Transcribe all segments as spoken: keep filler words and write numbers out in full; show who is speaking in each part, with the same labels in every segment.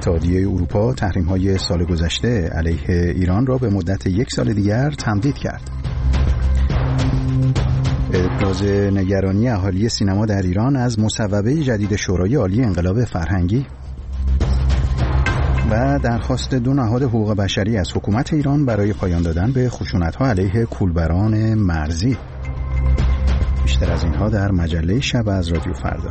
Speaker 1: اتحادیه اروپا تحریم‌های سال گذشته علیه ایران را به مدت یک سال دیگر تمدید کرد. ابراز نگرانی اهالی سینما در ایران از مصوبه جدید شورای عالی انقلاب فرهنگی و درخواست دو نهاد حقوق بشری از حکومت ایران برای پایان دادن به خشونت‌ها علیه کولبران مرزی. بیشتر از اینها در مجله شب از رادیو فردا.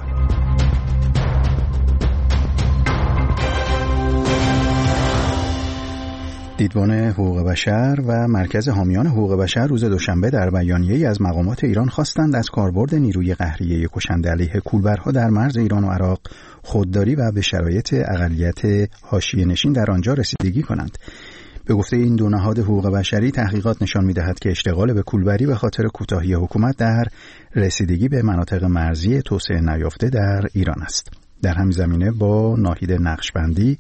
Speaker 1: دیدبان حقوق بشر و مرکز حامیان حقوق بشر روز دوشنبه در بیانیه‌ای از مقامات ایران خواستند از کاربرد نیروی قهریه کشنده علیه کولبرها در مرز ایران و عراق خودداری و به شرایط اقلیت حاشیه‌نشین در آنجا رسیدگی کنند. به گفته این دو نهاد حقوق بشری، تحقیقات نشان می‌دهد که اشتغال به کولبری به خاطر کوتاهی حکومت در رسیدگی به مناطق مرزی توسعه نیافته در ایران است. در همین زمینه با ناهید نقشبندی،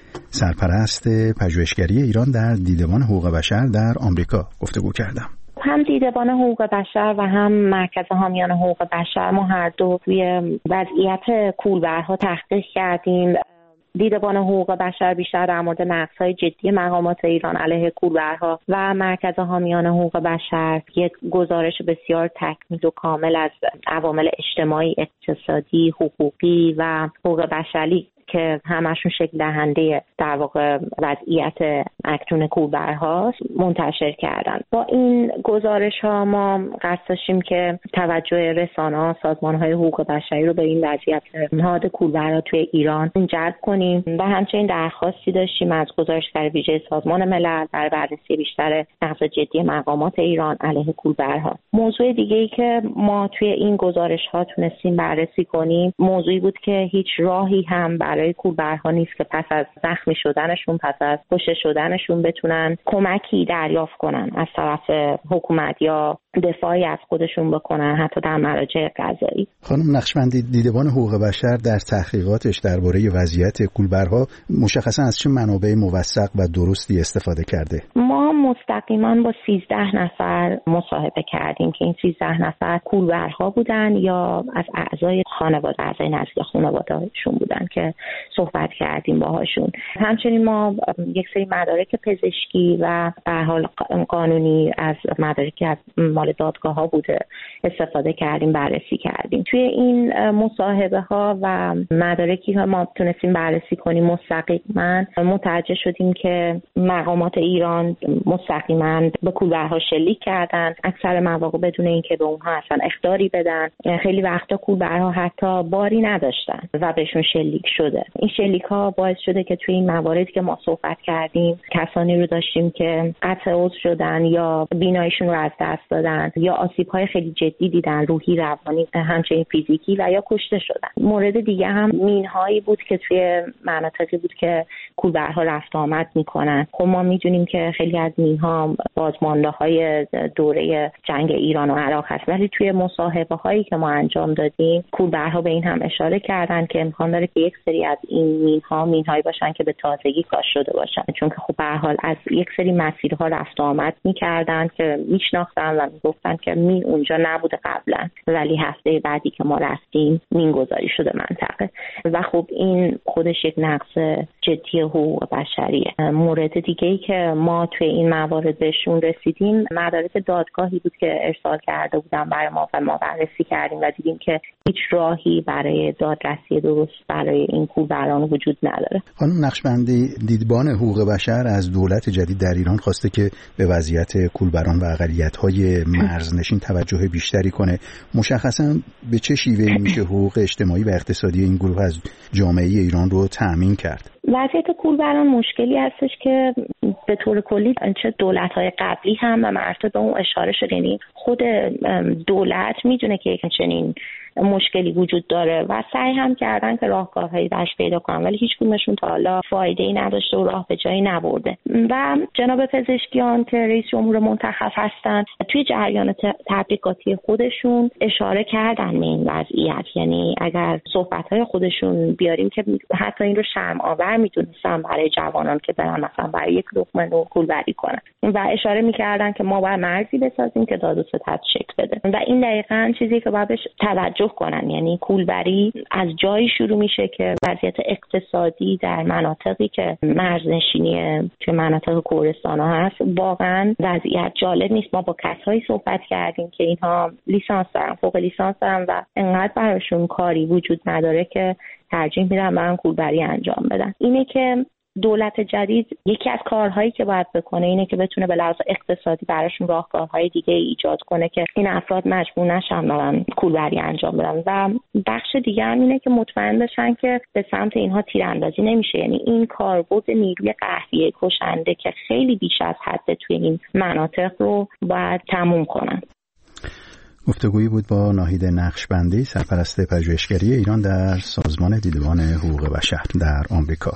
Speaker 1: سرپرست پژوهشگری ایران در دیدبان حقوق بشر در آمریکا گفتگو کردم.
Speaker 2: هم دیدبان حقوق بشر و هم مرکز حامیان حقوق بشر ما هر دو روی وضعیت کولبرها تحقیق کردیم. دیدبان حقوق بشر بیشتر در مورد نقض‌های جدی مقامات ایران علیه کولبرها و مرکز حامیان حقوق بشر یک گزارش بسیار تکمیل و کامل از عوامل اجتماعی، اقتصادی، حقوقی و حقوق بشری که همشون شکل دهنده در واقع وضعیت اکنون کولبرهاست منتشر کردن. با این گزارش ها ما قصد داشتیم که توجه رسانه‌ها، سازمان‌های حقوق بشری رو به این وضعیت نهاد کولبرها توی ایران جلب کنیم و همچنین درخواستی داشتیم از گزارشگر ویژه سازمان ملل برای بررسی بیشتر نقض جدی مقامات ایران علیه کولبرها. موضوع دیگه‌ای که ما توی این گزارش‌ها تونستیم بررسی کنیم موضوعی بود که هیچ راهی هم برای کولبرها نیست که پس از زخمی شدنشون، پس از کشته شدنشون بتونن کمکی دریافت کنن از طرف حکومت یا دفاعی از خودشون بکنن، حتی در مراجع قضایی.
Speaker 1: خانم نقشبندی، دیدبان حقوق بشر در تحقیقاتش درباره وضعیت کولبرها مشخصا از چه منابع موثق و درستی استفاده کرده؟
Speaker 2: ما مستقیما با سیزده نفر مصاحبه کردیم که این سیزده نفر کولبرها بودن یا از اعضای خانواده، اعضای نزدیک خانواده‌شون بودن که صحبت کردیم باهاشون. همچنین ما یک سری مدارک پزشکی و به هر حال قانونی از مدارکی از مال دادگاه ها بوده استفاده کردیم، بررسی کردیم. توی این مصاحبه ها و مدارکی ها ما تونستیم بررسی کنیم مستقیما متوجه شدیم که مقامات ایران مستقیما به کولبرها شلیک کردن، اکثر مواقع بدون اینکه به اونها اصلا اخطاری بدن. خیلی وقتا کولبرها حتی باری نداشتن و بهشون شلیک شده. این شلیک ها باعث شده که توی این مواردی که ما صحبت کردیم کسانی رو داشتیم که قطع عضو شدن یا بیناییشون رو از دست دادن یا آسیب های خیلی جدی دیدن، روحی، روانی، همچنین فیزیکی، و یا کشته شدن. مورد دیگه هم مین هایی بود که توی مناطقی بود که کولبرها رفت آمد میکنن. خب ما میدونیم که خیلی از مین ها بازمانده های دوره جنگ ایران و عراق هست، ولی توی مصاحبه هایی که ما انجام دادیم کولبرها به این هم اشاره کردن که امکان داره که یک سری از این مین ها مین هایی باشن که به تازگی کاش شده باشن، چون که خب به هر حال از یک سری مسیرها رفت آمد میکردن که میشناختن و میگفتن که مین اونجا نبوده قبلا، ولی هفته بعدی که ما رفتیم مین گذاری شده منطقه. و خب این خودش یک نقض جدی حقوق بشریه. مورد دیگه ای که ما توی این موارد بهشون رسیدیم مدارک دادگاهی بود که ارسال کرده بودن برای ما و ما بررسی کردیم و دیدیم که هیچ راهی برای دادرسی درست برای این کولبران وجود نداره.
Speaker 1: خانم نقشبندی، دیدبان حقوق بشر از دولت جدید در ایران خواسته که به وضعیت کولبران و اقلیت‌های مرزنشین توجه بیشتری کنه. مشخصاً به چه شیوهی میشه حقوق اجتماعی و اقتصادی این گروه از جامعه ایران رو تأمین کرد؟
Speaker 2: وضعیت کولبران مشکلی هستش که به طور کلی چه دولت‌های قبلی هم و مرتبه به اون اشاره شده، یعنی خود دولت میدونه که یک چنین مشکلی وجود داره و سعی هم کردن که راهکارهایی براش پیدا کنن، ولی هیچ کدومشون تا حالا فایده‌ای نداشته و راه به جایی نبرده. و جناب پزشکیان که رئیس جمهور منتخب هستن توی جریان تبلیغاتی خودشون اشاره کردن به این وضعیت، یعنی اگر صحبت‌های خودشون بیاریم که حتی این رو شرم آور می‌دونستن برای جوانان که برن مثلا برای یک لقمه نون کولبری کنن و اشاره می‌کردن که ما باید مرزی بسازیم که داد و ستد شکل بده و این دقیقاً چیزی که باید بهش توجه توجه کنن. یعنی کولبری از جایی شروع میشه که وضعیت اقتصادی در مناطقی که مرزنشینی که مناطق کوهستان ها هست واقعا وضعیت جالب نیست. ما با کسایی صحبت کردیم که اینها لیسانس دارن، فوق لیسانس دارن و انقدر براشون کاری وجود نداره که ترجیح میدن برن کولبری انجام بدن. اینه که دولت جدید یکی از کارهایی که باید بکنه اینه که بتونه به لحاظ اقتصادی براشون راهکارهای دیگه ایجاد کنه که این افراد مجبور نشن برن کولبری انجام بدن. و بخش دیگه هم اینه که مطمئن بشن که به سمت اینها تیراندازی نمیشه. یعنی این کاربرد نیروی قحطی کشنده که خیلی بیش از حد توی این مناطق رو باید تموم کنن.
Speaker 1: گفتگویی بود با ناهید نقشبندی، سرپرست پژوهشگری ایران در سازمان دیدبان حقوق بشر در آمریکا.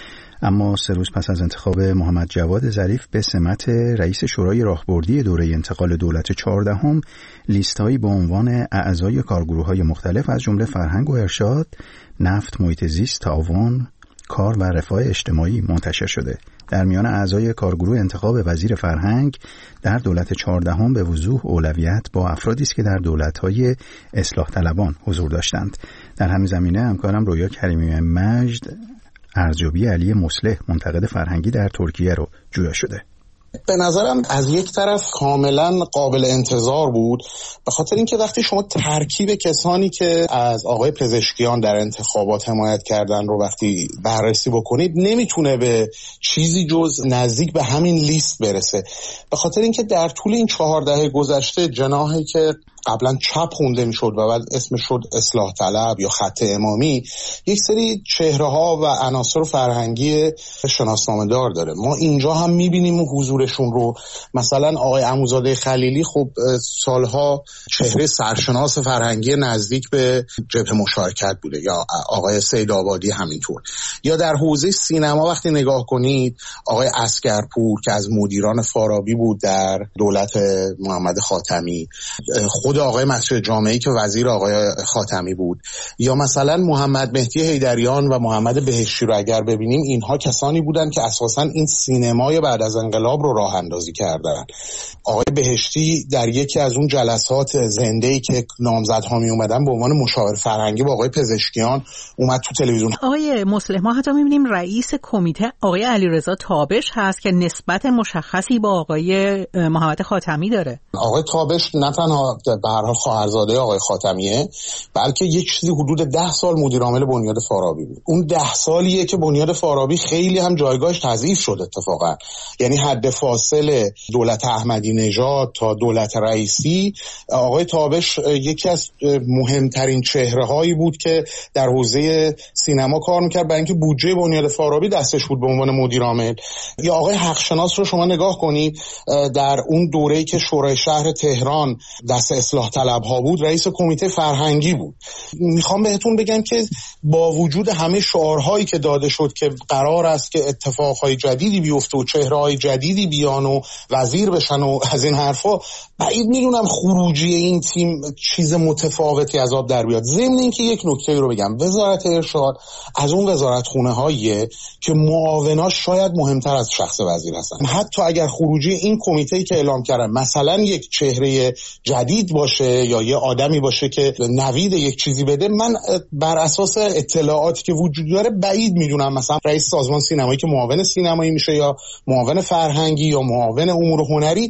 Speaker 1: اما سه روز پس از انتخاب محمد جواد ظریف به سمت رئیس شورای راهبردی دوره انتقال دولت چهاردهم، لیست‌هایی با عنوان اعضای کارگروه‌های مختلف از جمله فرهنگ و ارشاد، نفت، محیط زیست، تعاون، کار و رفاه اجتماعی منتشر شده. در میان اعضای کارگروه انتخاب وزیر فرهنگ در دولت چهاردهم به وضوح اولویت با افرادی است که در دولت‌های اصلاح طلبان حضور داشتند. در همین زمینه همکارم رویا کریمی مجد ارزیابی علی مصلح، منتقد فرهنگی در ترکیه رو جویا شده.
Speaker 3: به نظرم از یک طرف کاملا قابل انتظار بود، به خاطر اینکه وقتی شما ترکیب کسانی که از آقای پزشکیان در انتخابات حمایت کردن رو وقتی بررسی بکنید، نمیتونه به چیزی جز نزدیک به همین لیست برسه. به خاطر اینکه در طول این چهار دهه گذشته جناحی که قبلا چپ خونده میشد و بعد اسمش شد اصلاح طلب یا خط امامی، یک سری چهره ها و عناصر فرهنگی شناسنامه دار داره. ما اینجا هم میبینیم حضورشون رو. مثلا آقای عموزاده خلیلی خب سالها چهره سرشناس فرهنگی نزدیک به جبهه مشارکت بوده، یا آقای سید آبادی همینطور. یا در حوزه سینما وقتی نگاه کنید، آقای عسگرپور که از مدیران فارابی بود در دولت محمد خاتمی، خود آقای مسجد جامعی که وزیر آقای خاتمی بود، یا مثلا محمد مهدی حیدریان و محمد بهشتی رو اگر ببینیم، اینها کسانی بودن که اساساً این سینمای بعد از انقلاب رو راه اندازی کردن. آقای بهشتی در یکی از اون جلسات زنده‌ای که نامزدها می اومدن به عنوان مشاور فرهنگی با آقای پزشکیان اومد تو تلویزیون.
Speaker 4: آقای مصلح، ما حتی می‌بینیم رئیس کمیته آقای علیرضا تابش هست که نسبت مشخصی با آقای محمد خاتمی داره.
Speaker 3: آقای تابش نه تنها به هر حال خواهرزاده آقای خاتمیه، بلکه یک چیزی حدود ده سال مدیر عامل بنیاد فارابی بود. اون ده سالیه که بنیاد فارابی خیلی هم جایگاهش تضعیف شد اتفاقا. یعنی حد فاصله دولت احمدی نژاد تا دولت رئیسی، آقای تابش یکی از مهمترین چهره‌هایی بود که در حوزه سینما کار می‌کرد، برای اینکه بودجه بنیاد فارابی دستش بود به عنوان مدیر عامل. یا آقای حقشناس رو شما نگاه کنید، در اون دوره‌ای که شورای شهر تهران دست اصلاح طلب ها بود، رئیس کمیته فرهنگی بود. میخوام بهتون بگم که با وجود همه شعارهایی که داده شد که قرار است که اتفاقهای جدیدی بیفته و چهره‌های جدیدی بیان و وزیر بشن و از این حرفا، بعید میدونم خروجی این تیم چیز متفاوتی از آب در بیاد. ضمن اینکه یک نکته رو بگم، وزارت ارشاد از اون وزارت خونه هاییه که معاوناش شاید مهمتر از شخص وزیر هستن. حتی اگر خروجی این کمیته‌ای که اعلام کردن مثلا یک چهره جدید باشه یا یه آدمی باشه که نوید یک چیزی بده، من بر اساس اطلاعاتی که وجود داره بعید میدونم مثلا رئیس سازمان سینمایی که معاون سینمایی میشه یا معاون فرهنگی یا معاون امور هنری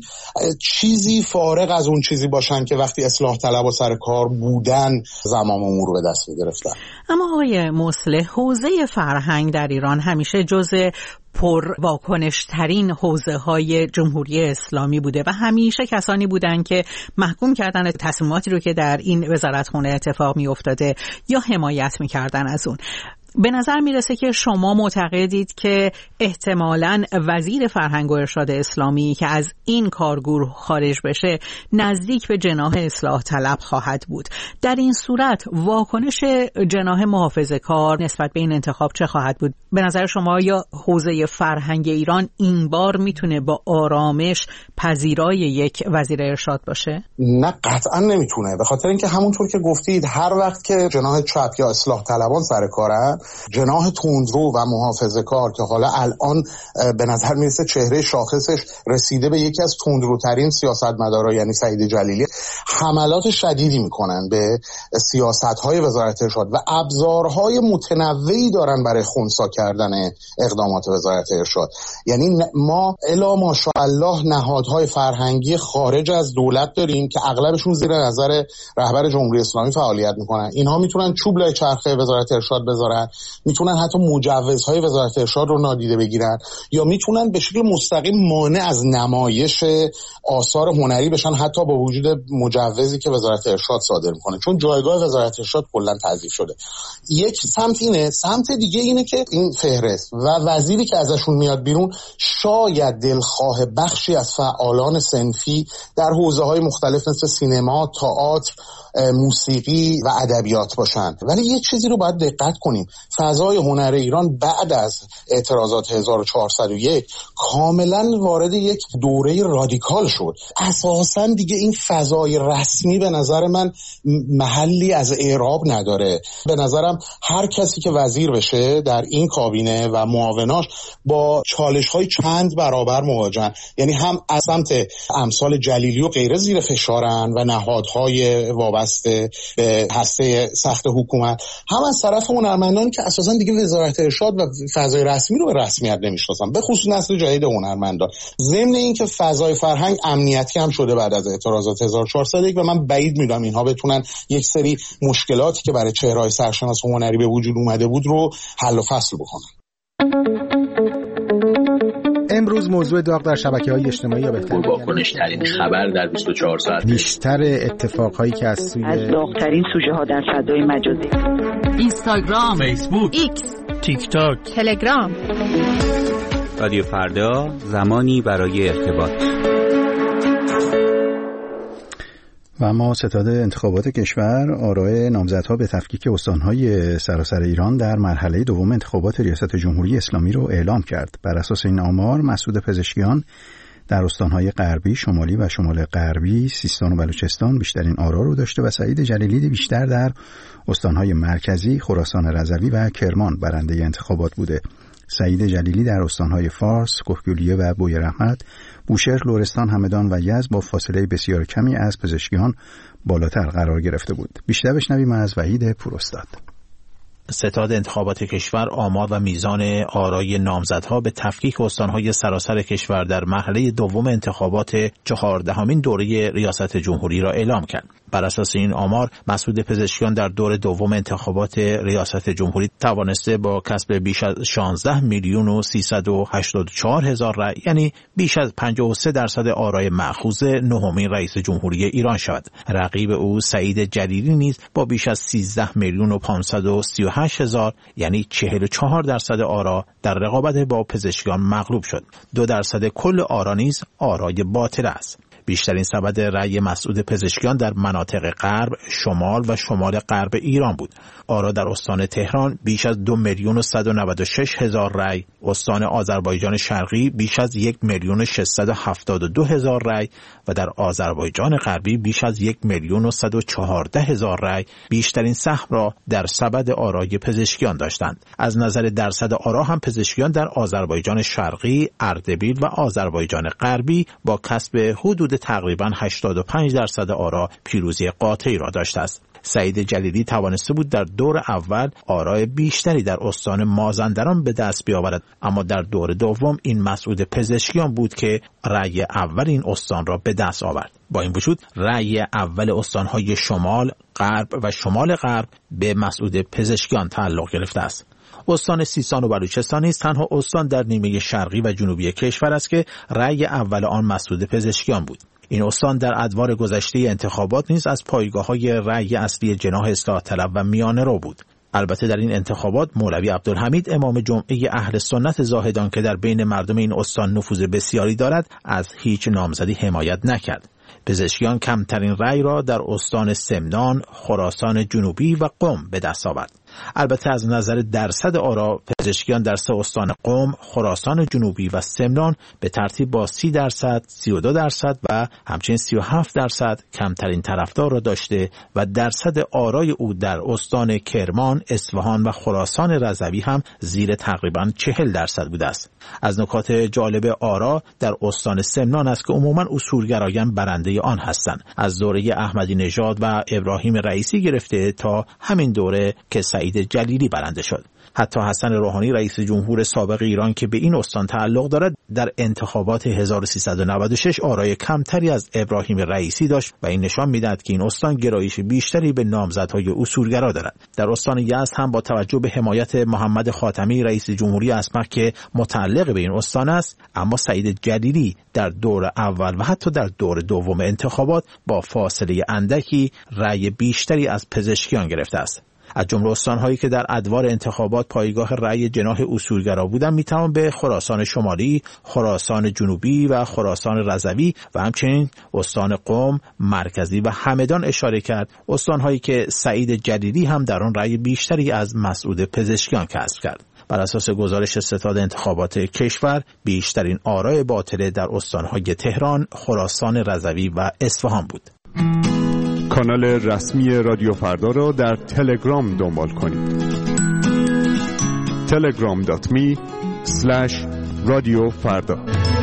Speaker 3: چیزی فارغ از اون چیزی باشن که وقتی اصلاح طلب و سر کار بودن زمام امور رو به دست میگرفتن.
Speaker 4: اما آقای مصلح، حوزه فرهنگ در ایران همیشه جزء پر واکنش ترین حوزه های جمهوری اسلامی بوده و همیشه کسانی بودن که محکوم کردن تصمیماتی رو که در این وزارتخونه اتفاق می افتاده یا حمایت می کردن از اون. به نظر میرسه که شما معتقدید که احتمالاً وزیر فرهنگ و ارشاد اسلامی که از این کارگروه خارج بشه نزدیک به جناح اصلاح طلب خواهد بود. در این صورت واکنش جناح محافظه‌کار نسبت به این انتخاب چه خواهد بود؟ به نظر شما یا حوزه فرهنگ ایران این بار میتونه با آرامش پذیرای یک وزیر ارشاد باشه؟
Speaker 3: نه، قطعا نمیتونه، به خاطر اینکه همونطور که گفتید هر وقت که جناح چپ یا اصلاح طلبان سر کارن، جناح تندرو و محافظه‌کار که حالا الان به نظر میرسه چهره شاخصش رسیده به یکی از تندروترین سیاستمدارا یعنی سعید جلیلی، حملات شدیدی میکنن به سیاست‌های وزارت ارشاد و ابزارهای متنوعی دارن برای خنثی کردن اقدامات وزارت ارشاد. یعنی ما الا ماشاءالله نهادهای فرهنگی خارج از دولت داریم که اغلبشون زیر نظر رهبر جمهوری اسلامی فعالیت میکنن. اینها میتونن چوب لای چرخه وزارت ارشاد بذارن، میتونن حتی مجوزهای وزارت ارشاد رو نادیده بگیرن، یا میتونن به شکل مستقیم مانع از نمایش آثار هنری بشن حتی با وجود مجوزی که وزارت ارشاد صادر میکنه، چون جایگاه وزارت ارشاد کلا تضعیف شده. یک سمت اینه، سمت دیگه اینه که این فهرست و وزیری که ازشون میاد بیرون شاید دلخواه بخشی از فعالان صنفی در حوزه‌های مختلف مثل سینما، تئاتر، موسیقی و ادبیات باشن. ولی یه چیزی رو باید دقت کنیم، فضای هنر ایران بعد از اعتراضات هزار و چهارصد و یک کاملا وارد یک دوره رادیکال شد. اساسا دیگه این فضای رسمی به نظر من محلی از اعراب نداره. به نظرم هر کسی که وزیر بشه در این کابینه و معاوناش با چالش‌های چند برابر مواجهن، یعنی هم از سمت امثال جلیلی و غیره زیر فشارن و نهادهای وابسته به هسته سخت حکومت، هم از طرف هنرمندان که اساسا دیگه وزارت ارشاد و فضای رسمی رو به رسمیت نمیشناسن، به خصوص نسل جدید هنرمندان. ضمن این که فضای فرهنگ امنیتی هم شده بعد از اعتراضات هزار و چهارصد و یک و من بعید میدونم اینها بتونن یک سری مشکلاتی که برای چهره‌های سرشناس هنری به وجود اومده بود رو حل و فصل بکنن.
Speaker 1: امروز موضوع داغ در شبکه‌های اجتماعی یا بهتر
Speaker 5: پرواکنش‌ترین خبر در بیست و چهار ساعت،
Speaker 1: بیشتر اتفاقهایی که از سوی
Speaker 6: از داغ‌ترین سوژه‌ها در فضای مجازی،
Speaker 4: اینستاگرام،
Speaker 5: فیسبوک،
Speaker 4: ایکس،
Speaker 5: تیک تاک،
Speaker 4: تلگرام.
Speaker 7: رادیو فردا، زمانی برای ارتباط.
Speaker 1: و اما ستاد انتخابات کشور آرای نامزدها به تفکیک استانهای سراسر ایران در مرحله دوم انتخابات ریاست جمهوری اسلامی رو اعلام کرد. بر اساس این آمار مسعود پزشکیان در استانهای غربی، شمالی و شمال غربی، سیستان و بلوچستان بیشترین آرا رو داشته و سعید جلیلی بیشتر در استانهای مرکزی، خراسان رضوی و کرمان برنده انتخابات بوده. سعید جلیلی در استانهای فارس، کهگیلویه و بویراحمد، بوشهر، لرستان، همدان و یزد با فاصله بسیار کمی از پزشکیان بالاتر قرار گرفته بود. بیشتر بشنویم از وحید پوراستاد.
Speaker 8: ستاد انتخابات کشور آمار و میزان آرای نامزدها به تفکیک استانهای سراسر کشور در مرحله دوم انتخابات چهاردهمین دوره ریاست جمهوری را اعلام کرد. بر اساس این آمار مسعود پزشکیان در دور دوم انتخابات ریاست جمهوری توانسته با کسب بیش از شانزده میلیون و سیصد و هشتاد و چهار هزار رأی، یعنی بیش از پنجاه و سه درصد آرای مأخوذ نهمین رئیس جمهوری ایران شود. رقیب او سعید جلیلی نیز با بیش از سیزده میلیون و پانصد و سی و هشت هزار، یعنی چهل و چهار درصد آرا در رقابت با پزشکیان مغلوب شد. دو درصد کل آرا نیز آرای باطل است. بیشترین سبد رأی مسعود پزشکیان در مناطق غرب، شمال و شمال غرب ایران بود. آرا در استان تهران بیش از دو میلیون و صد و نود و شش هزار رأی، استان آذربایجان شرقی بیش از یک میلیون و ششصد و هفتاد و دو هزار رأی و در آذربایجان غربی بیش از یک میلیون و صد و چهارده هزار رأی بیشترین سهم را در سبد آرای پزشکیان داشتند. از نظر درصد آرا هم پزشکیان در آذربایجان شرقی، اردبیل و آذربایجان غربی با کسب حدود تقریباً هشتاد و پنج درصد آرا پیروزی قاطعی را داشته است. سعید جلیلی توانسته بود در دور اول آرای بیشتری در استان مازندران به دست بیاورد، اما در دور دوم این مسعود پزشکیان بود که رأی اول این استان را به دست آورد. با این وجود رأی اول استانهای شمال، غرب و شمال غرب به مسعود پزشکیان تعلق گرفته است. استان سیستان و بلوچستان نیز تنها استان در نیمه شرقی و جنوبی کشور است که رأی اول آن مسعود پزشکیان بود. این استان در ادوار گذشته انتخابات نیز از پایگاه‌های رأی اصلی جناح اصلاح طلب و میانه رو بود. البته در این انتخابات مولوی عبدالحمید امام جمعه اهل سنت زاهدان که در بین مردم این استان نفوذ بسیاری دارد از هیچ نامزدی حمایت نکرد. پزشکیان کمترین رأی را در استان سمنان، خراسان جنوبی و قم به دست آورد. البته از نظر درصد آرا پزشکیان در سه استان قم، خراسان جنوبی و سمنان به ترتیب با سی درصد، سی و دو درصد و همچنین سی و هفت درصد کمترین طرفدار را داشته و درصد آرای او در استان کرمان، اصفهان و خراسان رضوی هم زیر تقریباً چهل درصد بوده است. از نکات جالب آرا در استان سمنان است که عموماً اصولگرایان برنده آن هستند، از دوره احمدی نژاد و ابراهیم رئیسی گرفته تا همین دوره که سعید جلیلی برنده شد. حتی حسن روحانی رئیس جمهور سابق ایران که به این استان تعلق دارد در انتخابات هزار و سیصد و نود و شش آرای کمتری از ابراهیم رئیسی داشت و این نشان می‌دهد که این استان گرایش بیشتری به نامزدهای اصولگرا دارد. در استان یزد هم با توجه به حمایت محمد خاتمی رئیس جمهوری اسمق که متعلق به این استان است، اما سعید جلیلی در دور اول و حتی در دور دوم انتخابات با فاصله اندکی رأی بیشتری از پزشکیان گرفته است. از جمله استان‌هایی که در ادوار انتخابات پایگاه رأی جناح اصولگرا بودند میتوان به خراسان شمالی، خراسان جنوبی و خراسان رضوی و همچنین استان قم، مرکزی و همدان اشاره کرد، استان‌هایی که سعید جلیلی هم در آن رأی بیشتری از مسعود پزشکیان کسب کرد. بر اساس گزارش ستاد انتخابات کشور بیشترین آرای باطله در استان‌های تهران، خراسان رضوی و اصفهان بود.
Speaker 9: کانال رسمی رادیو فردا را در تلگرام دنبال کنید. تلگرام دات می اسلش رادیو فردا.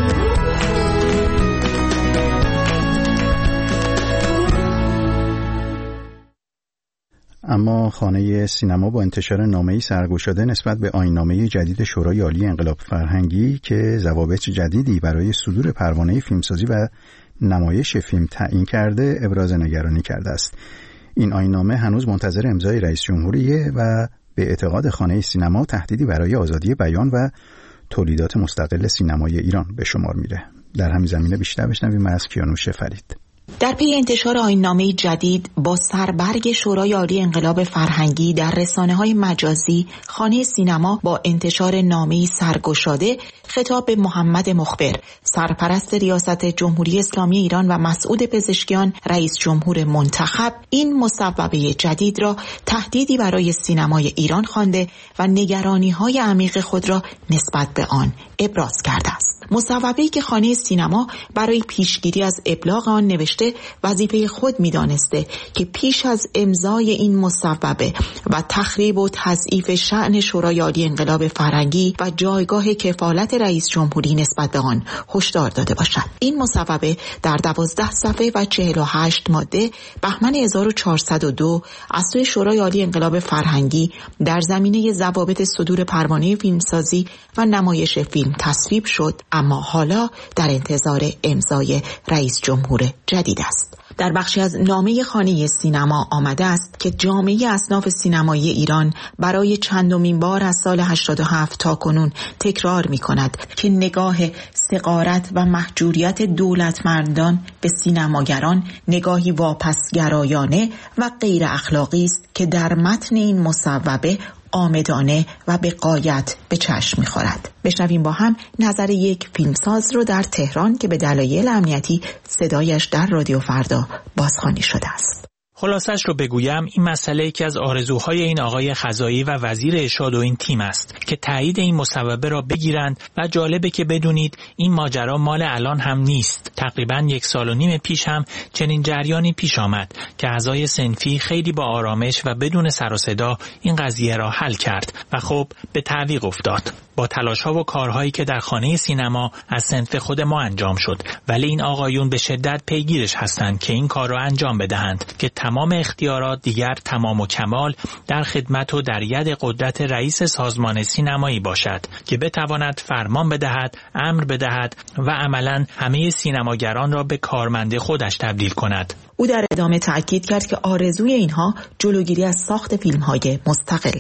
Speaker 1: اما خانه سینما با انتشار نامه‌ای سرگشاده نسبت به آیین‌نامه جدید شورای عالی انقلاب فرهنگی که ضوابط جدیدی برای صدور پروانه فیلمسازی و نمایش فیلم تعیین کرده ابراز نگرانی کرده است. این آیین‌نامه هنوز منتظر امضای رئیس جمهوریه و به اعتقاد خانه سینما تهدیدی برای آزادی بیان و تولیدات مستقل سینمای ایران به شمار میره. در همین زمینه بیشتر بشنویم از کیانوش فرید.
Speaker 10: در پی انتشار آیین‌نامه جدید با سربرگ شورای عالی انقلاب فرهنگی در رسانه‌های مجازی، خانه سینما با انتشار نامه‌ای سرگشاده خطاب به محمد مخبر، سرپرست ریاست جمهوری اسلامی ایران و مسعود پزشکیان، رئیس جمهور منتخب، این مصوبه جدید را تهدیدی برای سینمای ایران خوانده و نگرانی‌های عمیق خود را نسبت به آن ابراز کرده است. مصوبه‌ای که خانه سینما برای پیشگیری از ابلاغ آن نوشته وظیفه خود می‌دانسته که پیش از امضای این مصوبه و تخریب و تضعیف شأن شورای عالی انقلاب فرهنگی و جایگاه کفالت رئیس جمهوری نسبت به آن هشدار داده باشد. این مصوبه در دوازده صفحه و چهل و هشت ماده بهمن هزار و چهارصد و دو از سوی شورای عالی انقلاب فرهنگی در زمینه ضوابط صدور پروانه فیلمسازی و نمایش فیلم تصویب شد، اما حالا در انتظار امضای رئیس جمهور جدید است. در بخشی از نامه خانه سینما آمده است که جامعه اصناف سینمایی ایران برای چندمین بار از سال هشتاد و هفت تا کنون تکرار می کند که نگاه صغارت و محجوریت دولتمردان به سینماگران نگاهی واپسگرایانه و غیر اخلاقی است که در متن این مصوبه آمدانه و به غایت به چشم می‌خورد. بشنویم با هم نظر یک فیلمساز رو در تهران که به دلایل امنیتی صدایش در رادیو فردا بازخوانی شده است.
Speaker 11: خلاصش رو بگویم، این مسئله یکی از آرزوهای این آقای خزایی و وزیر ارشاد و این تیم است که تایید این مصوبه را بگیرند و جالبه که بدونید این ماجرا مال الان هم نیست. تقریباً یک سال و نیم پیش هم چنین جریانی پیش آمد که اعضای صنفی خیلی با آرامش و بدون سر و صدا این قضیه را حل کرد و خب به تعویق افتاد. با تلاش‌ها و کارهایی که در خانه سینما از صنف خود ما انجام شد، ولی این آقایون به شدت پیگیرش هستند که این کار را انجام بدهند که تمام اختیارات دیگر تمام و کمال در خدمت و در ید قدرت رئیس سازمان سینمایی باشد که بتواند فرمان بدهد، امر بدهد و عملاً همه سینماگران را به کارمند خودش تبدیل کند.
Speaker 10: او در ادامه تأکید کرد که آرزوی اینها جلوگیری از ساخت فیلم‌های مستقل است.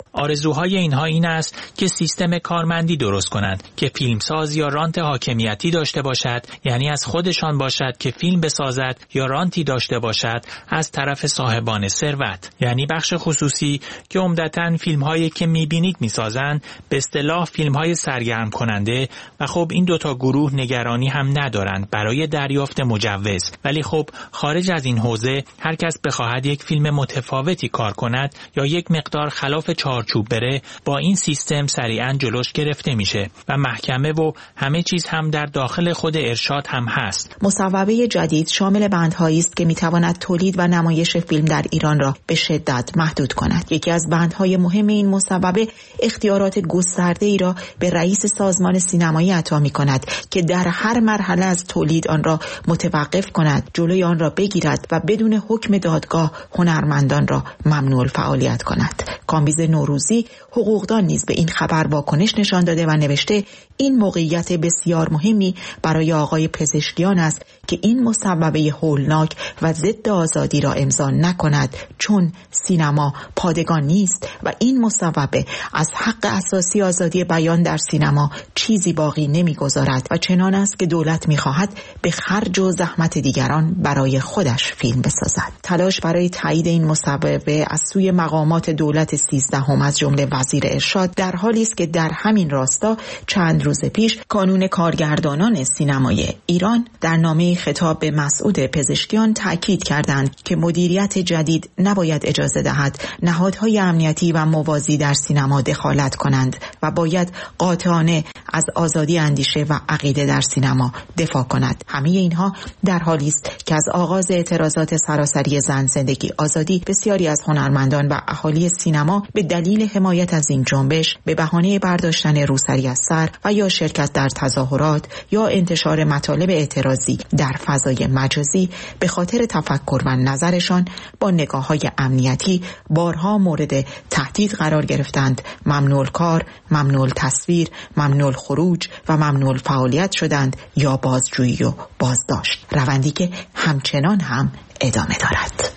Speaker 11: آرزوهای اینها این است که سیستم کارمندی درست کنند که فیلمساز یا رانت حاکمیتی داشته باشد، یعنی از خودشان باشد که فیلم بسازد، یا رانتی داشته باشد از طرف صاحبان ثروت، یعنی بخش خصوصی که عمدتاً فیلم‌هایی که می‌بینید می‌سازند، به اصطلاح فیلم‌های سرگرم کننده. و خب این دوتا گروه نگرانی هم ندارند برای دریافت مجوز، ولی خب خارج از این حوزه هر کس بخواهد یک فیلم متفاوتی کار کند یا یک مقدار خلاف چارچوب بره، با این سیستم سریعاً جلوش گرفته میشه و محکمه و همه چیز هم در داخل خود ارشاد هم هست.
Speaker 10: مصوبه جدید شامل بندهایی است که میتواند تولید و نمایش فیلم در ایران را به شدت محدود کند. یکی از بندهای مهم این مصوبه اختیارات گسترده ای را به رئیس سازمان سینمایی عطا می‌کند که در هر مرحله از تولید آن را متوقف کند، جلوی آن را بگیرد و بدون حکم دادگاه هنرمندان را ممنوع فعالیت کند. کامبیز نوروزی حقوقدان نیز به این خبر واکنش نشان داده و نوشته این موقعیت بسیار مهمی برای آقای پزشکیان است که این مصوبه هولناک و ضد آزادی را امضا نکند، چون سینما پادگان نیست و این مصوبه از حق اساسی آزادی بیان در سینما چیزی باقی نمیگذارد و چنان است که دولت میخواهد به خرج و زحمت دیگران برای خودش فیلم بسازد. تلاش برای تایید این مصوبه از سوی مقامات دولت سیزدهم از جمله وزیر ارشاد در حالی است که در همین راستا چند روز پیش کانون کارگردانان سینمای ایران در نامه خطاب به مسعود پزشکیان تاکید کردند که مدیریت جدید نباید اجازه دهد نهادهای امنیتی و موازی در سینما دخالت کنند و باید قاطعانه از آزادی اندیشه و عقیده در سینما دفاع کند. همه اینها در حالی است که از آغاز اعتراضات سراسری زن، زندگی، آزادی بسیاری از هنرمندان و اهالی سینما به دلیل حمایت از این جنبش به بهانه برداشتن روسری از سر و یا شرکت در تظاهرات یا انتشار مطالب اعتراضی در فضای مجازی به خاطر تفکر و نظرشان با نگاه‌های امنیتی بارها مورد تهدید قرار گرفتند، ممنوع کار، ممنوع تصویر، ممنوع خروج و ممنوع فعالیت شدند یا بازجویی و بازداشت، روندی که همچنان هم ادامه دارد.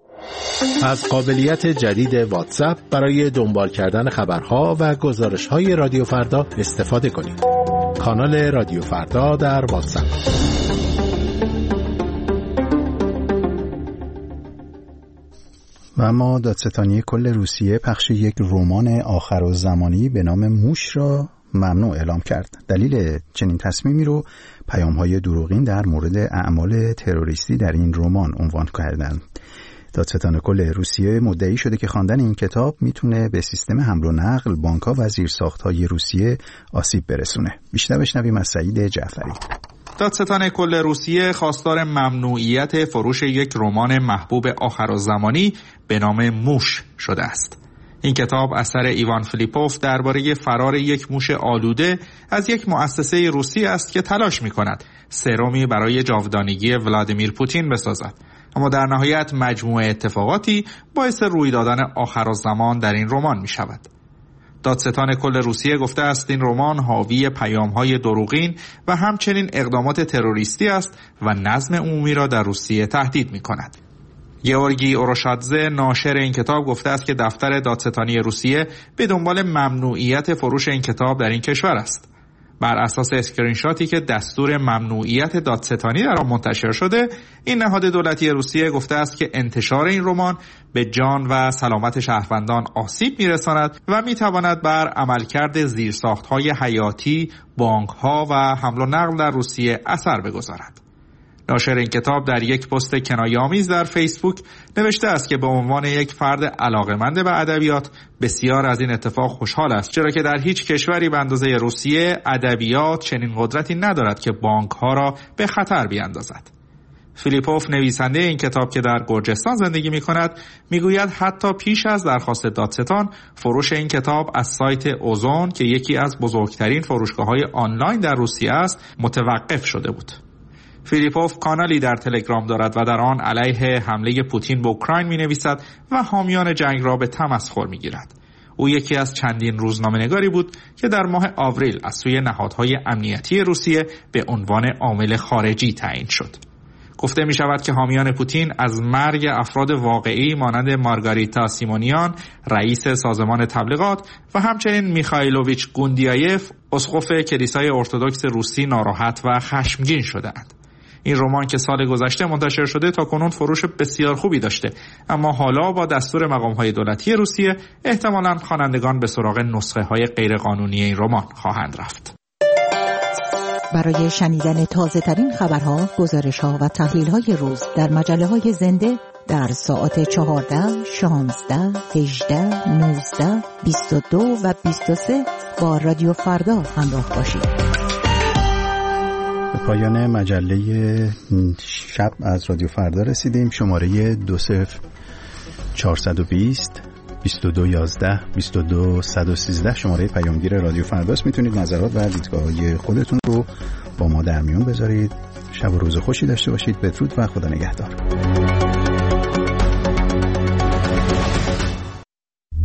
Speaker 8: از قابلیت جدید واتساپ برای دنبال کردن خبرها و گزارش‌های رادیو فردا استفاده کنید. کانال رادیو فردا در واتساپ.
Speaker 1: و اما دادستانی کل روسیه پخش یک رمان آخرالزمانی به نام موش را ممنوع اعلام کرد. دلیل چنین تصمیمی رو پیام‌های دروغین در مورد اعمال تروریستی در این رمان عنوان کردند. دادستان کل روسیه مدعی شده که خواندن این کتاب میتونه به سیستم حمل و نقل، بانک‌ها و زیرساخت‌های روسیه آسیب برسونه. بیشتر بشنویم از سعید جعفری.
Speaker 12: دادستان کل روسیه خواستار ممنوعیت فروش یک رمان محبوب آخرالزمانی به نام موش شده است. این کتاب اثر ایوان فیلیپوف درباره فرار یک موش آلوده از یک مؤسسه روسی است که تلاش می‌کند سرومی برای جاودانگی ولادیمیر پوتین بسازد، اما در نهایت مجموعه اتفاقاتی باعث روی دادن آخرالزمان در این رمان می شود. دادستان کل روسیه گفته است این رمان حاوی پیام‌های دروغین و همچنین اقدامات تروریستی است و نظم عمومی را در روسیه تهدید می کند. گئورگی اوروشادزه ناشر این کتاب گفته است که دفتر دادستانی روسیه به دنبال ممنوعیت فروش این کتاب در این کشور است. بر اساس اسکرین شاتی که دستور ممنوعیت دادستانی در آن منتشر شده، این نهاد دولتی روسیه گفته است که انتشار این رمان به جان و سلامت شهروندان آسیب می‌رساند و می‌تواند بر عملکرد زیرساخت‌های حیاتی، بانک‌ها و حمل و نقل در روسیه اثر بگذارد. ناشر این کتاب در یک پست کنایه‌آمیز در فیسبوک نوشته است که به عنوان یک فرد علاقه‌مند به ادبیات بسیار از این اتفاق خوشحال است، چرا که در هیچ کشوری به اندازه روسیه ادبیات چنین قدرتی ندارد که بانک‌ها را به خطر بیاندازد. فیلیپوف نویسنده این کتاب که در گرجستان زندگی می‌کند می‌گوید حتی پیش از درخواست دادستان فروش این کتاب از سایت اوزون که یکی از بزرگترین فروشگاه‌های آنلاین در روسیه است متوقف شده بود. فیلیپوف کانالی در تلگرام دارد و در آن علیه حمله پوتین به اوکراین می‌نویسد و حامیان جنگ را به تمسخر می‌گیرد. او یکی از چندین روزنامه‌نگاری بود که در ماه آوریل از سوی نهادهای امنیتی روسیه به عنوان عامل خارجی تعیین شد. گفته می شود که حامیان پوتین از مرگ افراد واقعی مانند مارگاریتا سیمونیان رئیس سازمان تبلیغات و همچنین میخائیلوویچ گوندیایف اسقف کلیسای ارتدوکس روسی ناراحت و خشمگین شده‌اند. این رمان که سال گذشته منتشر شده تا کنون فروش بسیار خوبی داشته، اما حالا با دستور مقام‌های دولتی روسیه احتمالاً خوانندگان به سراغ نسخه‌های غیرقانونی این رمان خواهند رفت.
Speaker 13: برای شنیدن تازه‌ترین خبرها، گزارش‌ها و تحلیل‌های روز در مجله‌های زنده در ساعت چهارده، شانزده، هجده، نوزده، بیست و دو و بیست و سه با رادیو فردا همراه باشید.
Speaker 1: به پایان مجله شب از رادیو فردا رسیدیم. شماره دو صفر چهارصد و بیست بیست و دو یازده بیست و دو صد و سیزده شماره پیامگیر رادیو فرداست. میتونید نظرات و دیدگاه‌های خودتون رو با ما در میون بذارید. شب و روز خوشی داشته باشید. بدرود و خدا نگهدار.